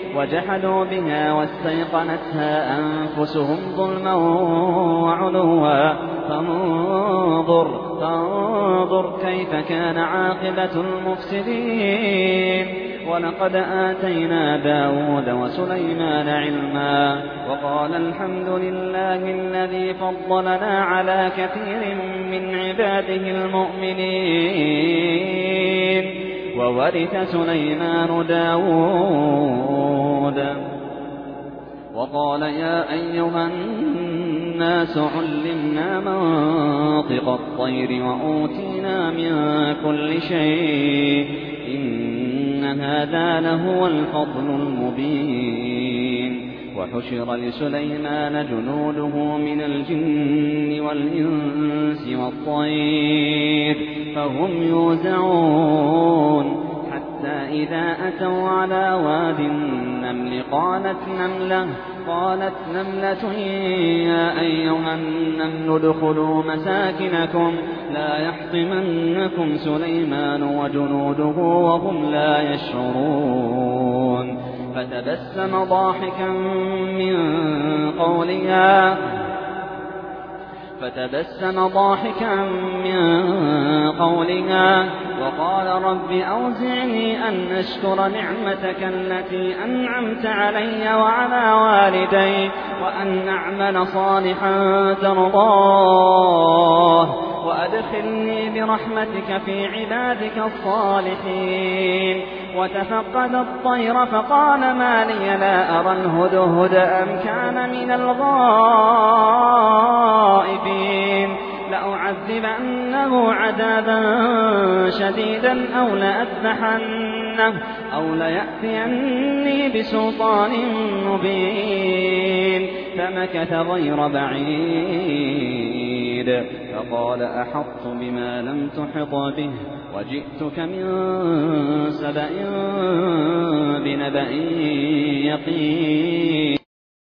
وجحدوا بها واستيقنتها أنفسهم ظلما وعلوا فانظر كيف كان عاقبة المفسدين. ولقد آتينا داود وسليمان علما وقال الحمد لله الذي فضلنا على كثير من عباده المؤمنين. وورث سليمان داود وقال يا أيها الناس علمنا منطق الطير وأوتينا من كل شيء إن هذا لهو الفضل المبين. وحشر لسليمان جنوده من الجن والإنس والطير فهم يوزعون حتى إذا أتوا على واد النمل قالت نملة يا أيها النمل ادخلوا مساكنكم لا يحطمنكم سليمان وجنوده وهم لا يشعرون. فتبسم ضاحكا من قولها وقال رب أوزعني أن أشكر نعمتك التي أنعمت علي وعلى والدي وأن أعمل صالحا ترضاه وأدخلني برحمتك في عبادك الصالحين. وتفقد الطير فقال ما لي لا أرى الهدهد أم كان من الغائبين لأعذبنه عذابا شديدا أو ليأتيني بسلطان مبين. فمكث غير بعيد فقال أحطت بما لم تحط به وجئتك من سبأ بنبأ يقين.